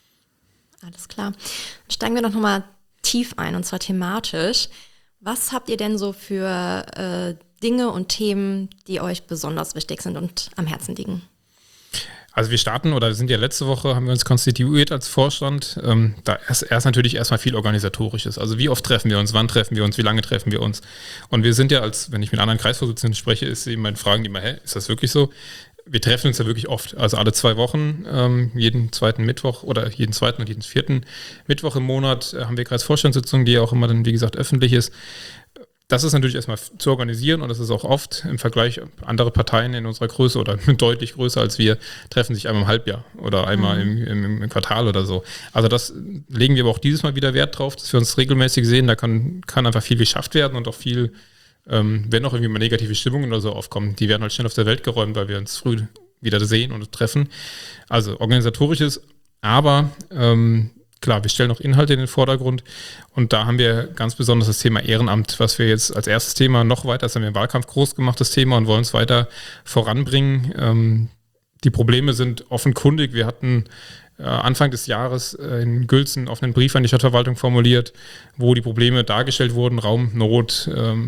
Alles klar. Dann steigen wir doch nochmal tief ein, und zwar thematisch. Was habt ihr denn so für Dinge und Themen, die euch besonders wichtig sind und am Herzen liegen? Also wir sind ja letzte Woche, haben wir uns konstituiert als Vorstand. Da ist erst natürlich erstmal viel Organisatorisches. Also wie oft treffen wir uns, wann treffen wir uns, wie lange treffen wir uns? Und wir sind ja wenn ich mit anderen Kreisvorsitzenden spreche, ist eben meine Fragen immer, ist das wirklich so? Wir treffen uns ja wirklich oft, also alle 2 Wochen, jeden zweiten Mittwoch oder jeden zweiten und jeden vierten Mittwoch im Monat haben wir Kreisvorstandssitzungen, die ja auch immer dann, wie gesagt, öffentlich ist. Das ist natürlich erstmal zu organisieren und das ist auch oft im Vergleich andere Parteien in unserer Größe oder deutlich größer als wir, treffen sich einmal im Halbjahr oder einmal im Quartal oder so. Also das legen wir aber auch dieses Mal wieder Wert drauf, dass wir uns regelmäßig sehen, da kann einfach viel geschafft werden und auch viel, wenn auch irgendwie mal negative Stimmungen oder so aufkommen, die werden halt schnell auf der Welt geräumt, weil wir uns früh wieder sehen und treffen. Also organisatorisches, aber klar, wir stellen auch Inhalte in den Vordergrund und da haben wir ganz besonders das Thema Ehrenamt, was wir jetzt als erstes Thema noch weiter, das haben wir im Wahlkampf groß gemacht, das Thema, und wollen es weiter voranbringen. Die Probleme sind offenkundig. Wir hatten Anfang des Jahres in Gülzen einen offenen Brief an die Stadtverwaltung formuliert, wo die Probleme dargestellt wurden, Raumnot,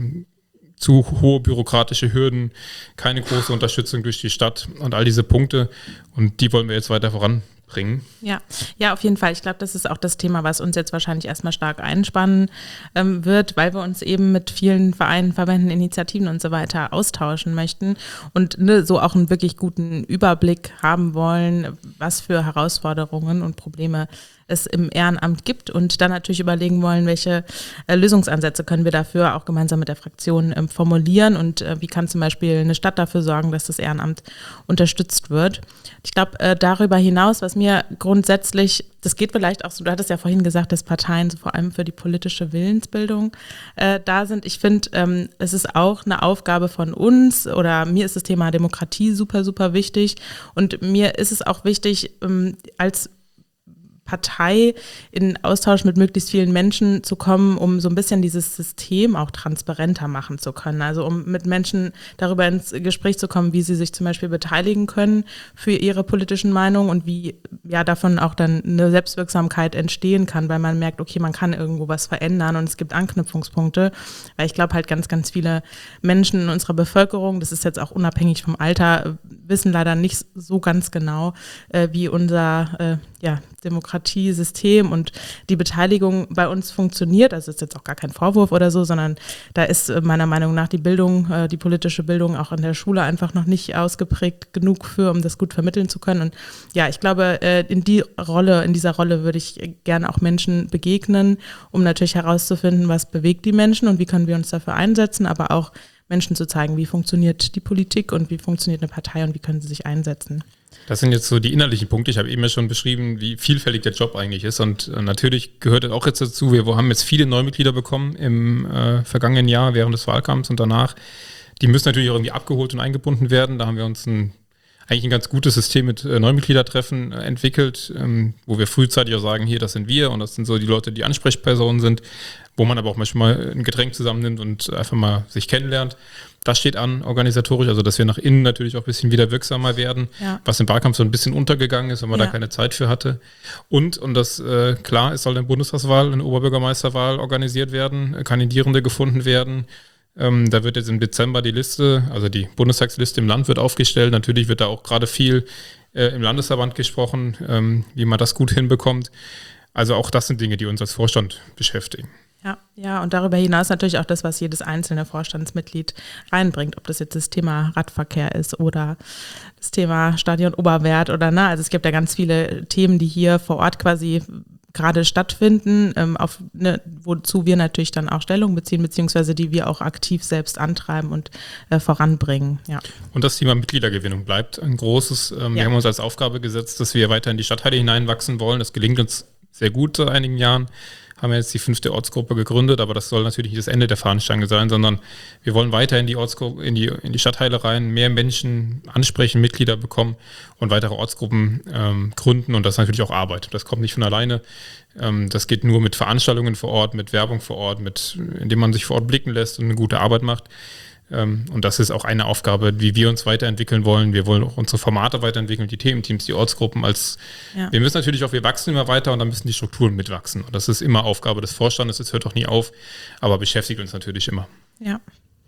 zu hohe bürokratische Hürden, keine große Unterstützung durch die Stadt und all diese Punkte, und die wollen wir jetzt weiter voranbringen. Ja, auf jeden Fall. Ich glaube, das ist auch das Thema, was uns jetzt wahrscheinlich erstmal stark einspannen wird, weil wir uns eben mit vielen Vereinen, Verbänden, Initiativen und so weiter austauschen möchten und so auch einen wirklich guten Überblick haben wollen, was für Herausforderungen und Probleme es im Ehrenamt gibt, und dann natürlich überlegen wollen, welche Lösungsansätze können wir dafür auch gemeinsam mit der Fraktion formulieren und wie kann zum Beispiel eine Stadt dafür sorgen, dass das Ehrenamt unterstützt wird. Ich glaube, darüber hinaus, was mir grundsätzlich, das geht vielleicht auch so, du hattest ja vorhin gesagt, dass Parteien so vor allem für die politische Willensbildung da sind. Ich finde, es ist auch eine Aufgabe von uns, oder mir ist das Thema Demokratie super, super wichtig, und mir ist es auch wichtig, als Partei in Austausch mit möglichst vielen Menschen zu kommen, um so ein bisschen dieses System auch transparenter machen zu können. Also um mit Menschen darüber ins Gespräch zu kommen, wie sie sich zum Beispiel beteiligen können für ihre politischen Meinungen und wie davon auch dann eine Selbstwirksamkeit entstehen kann, weil man merkt, okay, man kann irgendwo was verändern und es gibt Anknüpfungspunkte. Weil ich glaube halt ganz, ganz viele Menschen in unserer Bevölkerung, das ist jetzt auch unabhängig vom Alter, wissen leider nicht so ganz genau, wie unser Demokratiesystem und die Beteiligung bei uns funktioniert. Also ist jetzt auch gar kein Vorwurf oder so, sondern da ist meiner Meinung nach die Bildung, die politische Bildung auch in der Schule einfach noch nicht ausgeprägt genug für, um das gut vermitteln zu können. Und ja, ich glaube, in dieser Rolle würde ich gerne auch Menschen begegnen, um natürlich herauszufinden, was bewegt die Menschen und wie können wir uns dafür einsetzen, aber auch Menschen zu zeigen, wie funktioniert die Politik und wie funktioniert eine Partei und wie können sie sich einsetzen. Das sind jetzt so die innerlichen Punkte. Ich habe eben ja schon beschrieben, wie vielfältig der Job eigentlich ist. Und natürlich gehört das auch jetzt dazu, wir haben jetzt viele Neumitglieder bekommen im vergangenen Jahr während des Wahlkampfs und danach. Die müssen natürlich auch irgendwie abgeholt und eingebunden werden. Da haben wir uns eigentlich ein ganz gutes System mit Neumitgliedertreffen entwickelt, wo wir frühzeitig auch sagen, hier, das sind wir und das sind so die Leute, die Ansprechpersonen sind, wo man aber auch manchmal ein Getränk zusammennimmt und einfach mal sich kennenlernt. Das steht an, organisatorisch, also dass wir nach innen natürlich auch ein bisschen wieder wirksamer werden, was im Wahlkampf so ein bisschen untergegangen ist, wenn man da keine Zeit für hatte. Und das klar, es soll eine Bundestagswahl, eine Oberbürgermeisterwahl organisiert werden, Kandidierende gefunden werden. Da wird jetzt im Dezember die Liste, also die Bundestagsliste im Land wird aufgestellt. Natürlich wird da auch gerade viel im Landesverband gesprochen, wie man das gut hinbekommt. Also auch das sind Dinge, die uns als Vorstand beschäftigen. Ja, und darüber hinaus natürlich auch das, was jedes einzelne Vorstandsmitglied reinbringt, ob das jetzt das Thema Radverkehr ist oder das Thema Stadion Oberwerth oder also es gibt ja ganz viele Themen, die hier vor Ort quasi gerade stattfinden, wozu wir natürlich dann auch Stellung beziehen, beziehungsweise die wir auch aktiv selbst antreiben und voranbringen. Ja. Und das Thema Mitgliedergewinnung bleibt ein großes. Wir haben uns als Aufgabe gesetzt, dass wir weiter in die Stadtteile hineinwachsen wollen. Das gelingt uns sehr gut seit einigen Jahren. Haben wir jetzt die 5. Ortsgruppe gegründet, aber das soll natürlich nicht das Ende der Fahnenstange sein, sondern wir wollen weiter in die Ortsgruppe, in die Stadtteile rein, mehr Menschen ansprechen, Mitglieder bekommen und weitere Ortsgruppen gründen und das ist natürlich auch Arbeit. Das kommt nicht von alleine. Das geht nur mit Veranstaltungen vor Ort, mit Werbung vor Ort, indem man sich vor Ort blicken lässt und eine gute Arbeit macht. Und das ist auch eine Aufgabe, wie wir uns weiterentwickeln wollen. Wir wollen auch unsere Formate weiterentwickeln, die Thementeams, die Ortsgruppen. Wir müssen natürlich auch, wir wachsen immer weiter und dann müssen die Strukturen mitwachsen. Und das ist immer Aufgabe des Vorstandes, das hört auch nie auf, aber beschäftigt uns natürlich immer. Ja.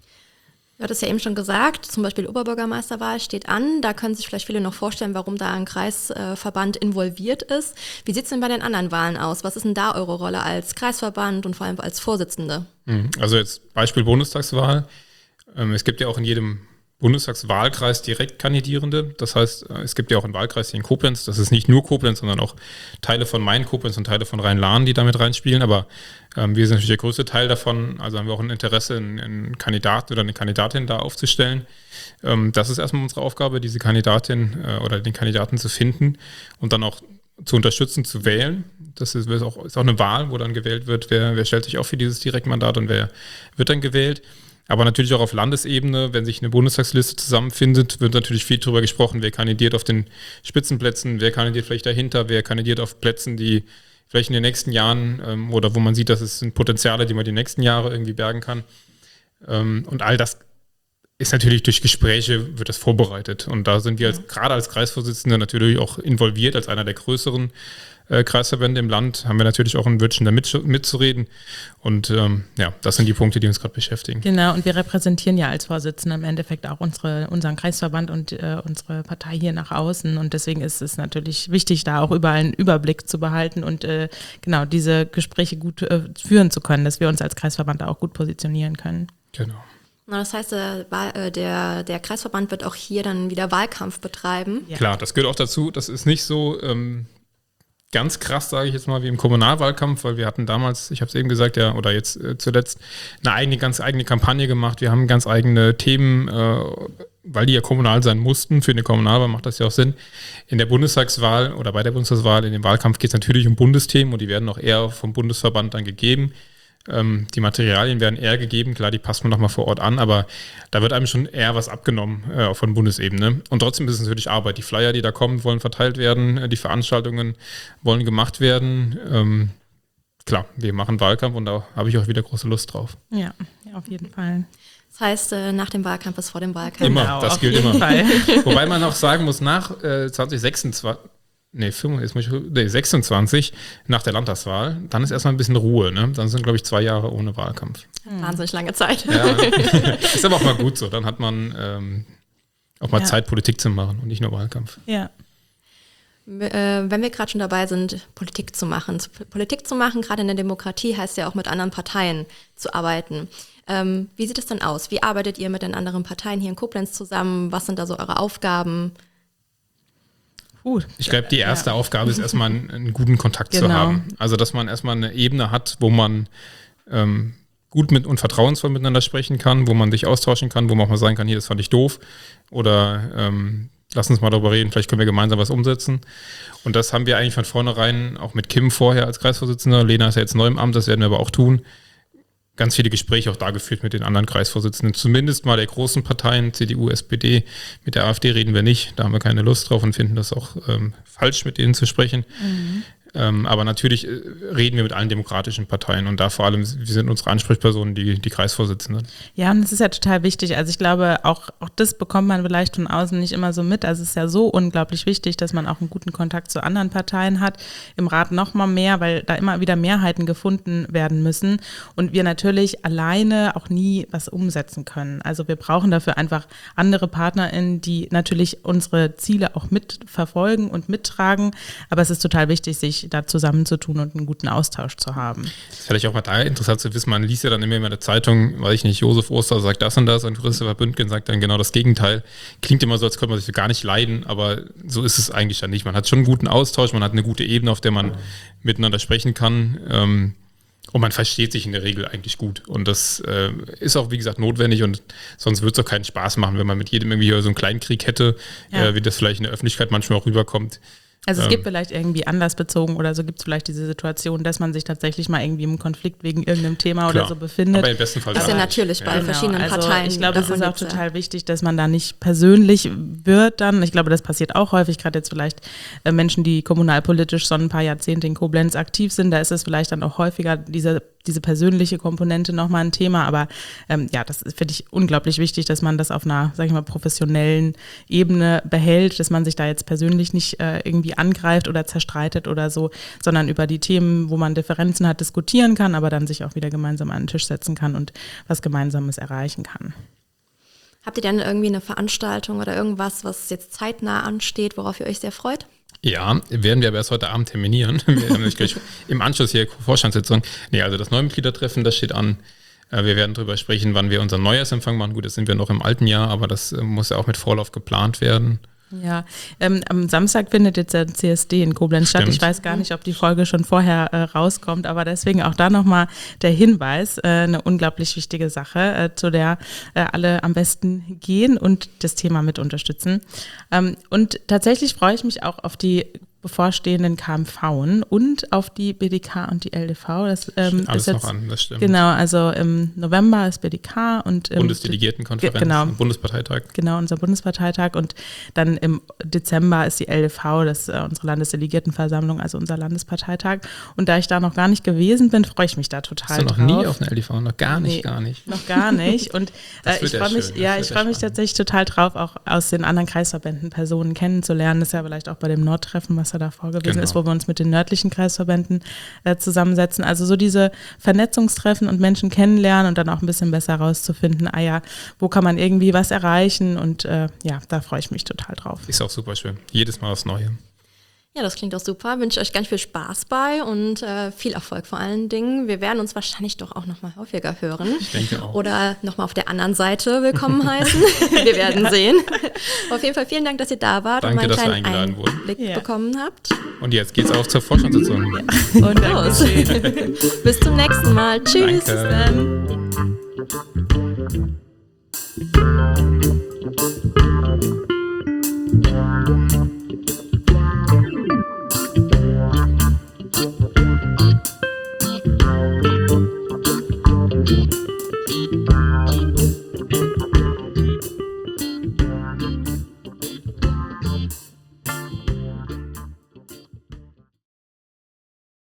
Du hattest ja eben schon gesagt, zum Beispiel Oberbürgermeisterwahl steht an. Da können sich vielleicht viele noch vorstellen, warum da ein Kreisverband involviert ist. Wie sieht es denn bei den anderen Wahlen aus? Was ist denn da eure Rolle als Kreisverband und vor allem als Vorsitzende? Also jetzt Beispiel Bundestagswahl. Es gibt ja auch in jedem Bundestagswahlkreis Direktkandidierende. Das heißt, es gibt ja auch einen Wahlkreis hier in Koblenz. Das ist nicht nur Koblenz, sondern auch Teile von Main-Koblenz und Teile von Rhein-Lahn, die damit reinspielen. Aber wir sind natürlich der größte Teil davon. Also haben wir auch ein Interesse, einen Kandidaten oder eine Kandidatin da aufzustellen. Das ist erstmal unsere Aufgabe, diese Kandidatin oder den Kandidaten zu finden und dann auch zu unterstützen, zu wählen. Das ist auch eine Wahl, wo dann gewählt wird, wer stellt sich auf für dieses Direktmandat und wer wird dann gewählt. Aber natürlich auch auf Landesebene, wenn sich eine Bundestagsliste zusammenfindet, wird natürlich viel darüber gesprochen, wer kandidiert auf den Spitzenplätzen, wer kandidiert vielleicht dahinter, wer kandidiert auf Plätzen, die vielleicht in den nächsten Jahren oder wo man sieht, dass es sind Potenziale, die man die nächsten Jahre irgendwie bergen kann. Und all das ist natürlich durch Gespräche, wird das vorbereitet. Und da sind wir gerade als Kreisvorsitzende natürlich auch involviert, als einer der größeren Kreisverbände im Land, haben wir natürlich auch ein Wünschen, da mitzureden. Und das sind die Punkte, die uns gerade beschäftigen. Genau, und wir repräsentieren ja als Vorsitzende im Endeffekt auch unseren Kreisverband und unsere Partei hier nach außen. Und deswegen ist es natürlich wichtig, da auch überall einen Überblick zu behalten und diese Gespräche gut führen zu können, dass wir uns als Kreisverband da auch gut positionieren können. Genau. Das heißt, der Kreisverband wird auch hier dann wieder Wahlkampf betreiben. Ja. Klar, das gehört auch dazu. Das ist nicht so ganz krass, sage ich jetzt mal, wie im Kommunalwahlkampf, weil wir hatten damals, ich habe es eben gesagt, oder jetzt zuletzt, eine ganz eigene Kampagne gemacht. Wir haben ganz eigene Themen, weil die ja kommunal sein mussten. Für eine Kommunalwahl macht das ja auch Sinn. In der Bundestagswahl oder bei der Bundestagswahl, in dem Wahlkampf geht es natürlich um Bundesthemen und die werden auch eher vom Bundesverband dann gegeben. Die Materialien werden eher gegeben, klar, die passt man nochmal vor Ort an, aber da wird einem schon eher was abgenommen von Bundesebene. Und trotzdem ist es natürlich Arbeit. Die Flyer, die da kommen, wollen verteilt werden, die Veranstaltungen wollen gemacht werden. Klar, wir machen Wahlkampf und da habe ich auch wieder große Lust drauf. Ja, auf jeden Fall. Das heißt, nach dem Wahlkampf ist vor dem Wahlkampf. Immer, Genau, das gilt immer. Wobei man auch sagen muss, nach 26 nach der Landtagswahl, dann ist erstmal ein bisschen Ruhe. Ne? Dann sind, glaube ich, 2 Jahre ohne Wahlkampf. Wahnsinnig lange Zeit. Ja, ist aber auch mal gut so. Dann hat man auch mal Zeit, Politik zu machen und nicht nur Wahlkampf. Ja. Wenn wir gerade schon dabei sind, Politik zu machen, gerade in der Demokratie, heißt ja auch mit anderen Parteien zu arbeiten. Wie sieht es denn aus? Wie arbeitet ihr mit den anderen Parteien hier in Koblenz zusammen? Was sind da so eure Aufgaben? Ich glaube, die erste Aufgabe ist erstmal einen guten Kontakt zu haben. Also, dass man erstmal eine Ebene hat, wo man gut und vertrauensvoll miteinander sprechen kann, wo man sich austauschen kann, wo man auch mal sagen kann, hier, das fand ich doof oder lass uns mal darüber reden, vielleicht können wir gemeinsam was umsetzen. Und das haben wir eigentlich von vornherein, auch mit Kim vorher als Kreisvorsitzender, Lena ist ja jetzt neu im Amt, das werden wir aber auch tun, ganz viele Gespräche auch da geführt mit den anderen Kreisvorsitzenden, zumindest mal der großen Parteien, CDU, SPD, mit der AfD reden wir nicht, da haben wir keine Lust drauf und finden das auch falsch, mit denen zu sprechen. Aber natürlich reden wir mit allen demokratischen Parteien und da vor allem, wir sind unsere Ansprechpersonen, die Kreisvorsitzenden. Ja, und das ist ja total wichtig. Also ich glaube, auch das bekommt man vielleicht von außen nicht immer so mit. Also es ist ja so unglaublich wichtig, dass man auch einen guten Kontakt zu anderen Parteien hat. Im Rat noch mal mehr, weil da immer wieder Mehrheiten gefunden werden müssen und wir natürlich alleine auch nie was umsetzen können. Also wir brauchen dafür einfach andere PartnerInnen, die natürlich unsere Ziele auch mitverfolgen und mittragen. Aber es ist total wichtig, sich da zusammenzutun und einen guten Austausch zu haben. Das ist vielleicht auch mal da interessant zu wissen, man liest ja dann immer in der Zeitung, weiß ich nicht, Josef Oster sagt das und das und Christopher Bündgen sagt dann genau das Gegenteil. Klingt immer so, als könnte man sich gar nicht leiden, aber so ist es eigentlich dann nicht. Man hat schon einen guten Austausch, man hat eine gute Ebene, auf der man miteinander sprechen kann und man versteht sich in der Regel eigentlich gut. Und das ist auch, wie gesagt, notwendig und sonst würde es auch keinen Spaß machen, wenn man mit jedem irgendwie so einen kleinen Krieg hätte, wie das vielleicht in der Öffentlichkeit manchmal auch rüberkommt. Also es gibt vielleicht irgendwie anlassbezogen oder so gibt es vielleicht diese Situation, dass man sich tatsächlich mal irgendwie im Konflikt wegen irgendeinem Thema oder so befindet. Aber im besten Fall das ist ja natürlich bei verschiedenen Parteien. Ich glaube, es ist auch total wichtig, dass man da nicht persönlich wird dann. Ich glaube, das passiert auch häufig, gerade jetzt vielleicht Menschen, die kommunalpolitisch schon ein paar Jahrzehnte in Koblenz aktiv sind, da ist es vielleicht dann auch häufiger diese persönliche Komponente nochmal ein Thema, aber das finde ich unglaublich wichtig, dass man das auf einer, sag ich mal, professionellen Ebene behält, dass man sich da jetzt persönlich nicht irgendwie angreift oder zerstreitet oder so, sondern über die Themen, wo man Differenzen hat, diskutieren kann, aber dann sich auch wieder gemeinsam an den Tisch setzen kann und was Gemeinsames erreichen kann. Habt ihr denn irgendwie eine Veranstaltung oder irgendwas, was jetzt zeitnah ansteht, worauf ihr euch sehr freut? Ja, werden wir aber erst heute Abend terminieren. Wir haben nämlich gleich im Anschluss hier Vorstandssitzung. Nee, also das Neumitgliedertreffen, das steht an. Wir werden darüber sprechen, wann wir unseren Neujahrsempfang machen. Gut, das sind wir noch im alten Jahr, aber das muss ja auch mit Vorlauf geplant werden. Ja, am Samstag findet jetzt der CSD in Koblenz statt. Ich weiß gar nicht, ob die Folge schon vorher rauskommt, aber deswegen auch da nochmal der Hinweis, eine unglaublich wichtige Sache, zu der alle am besten gehen und das Thema mit unterstützen. Und tatsächlich freue ich mich auch auf die bevorstehenden KMV und auf die BDK und die LDV. Das alles ist jetzt, noch an, das stimmt. Genau, also im November ist BDK und Bundesdelegiertenkonferenz, genau, Bundesparteitag. Genau, unser Bundesparteitag und dann im Dezember ist die LDV, das ist unsere Landesdelegiertenversammlung, also unser Landesparteitag. Und da ich da noch gar nicht gewesen bin, freue ich mich da total drauf. Hast du noch nie auf einer LDV? Noch gar nicht, gar nicht. Noch gar nicht. Und ich freue mich tatsächlich total drauf, auch aus den anderen Kreisverbänden Personen kennenzulernen. Das ist ja vielleicht auch bei dem Nordtreffen, was ja davor gewesen ist, wo wir uns mit den nördlichen Kreisverbänden zusammensetzen. Also so diese Vernetzungstreffen und Menschen kennenlernen und dann auch ein bisschen besser rauszufinden, wo kann man irgendwie was erreichen und da freue ich mich total drauf. Ist auch super schön. Jedes Mal aufs Neue. Ja, das klingt auch super. Wünsche euch ganz viel Spaß bei und viel Erfolg vor allen Dingen. Wir werden uns wahrscheinlich doch auch noch mal häufiger hören. Ich denke auch. Oder noch mal auf der anderen Seite willkommen heißen. Wir werden sehen. Auf jeden Fall vielen Dank, dass ihr da wart Danke, und einen dass kleinen Einblick bekommen habt. Und jetzt geht's auch zur Vorstandssitzung. Ja. Und los. Bis zum nächsten Mal. Tschüss. Danke. Bis dann.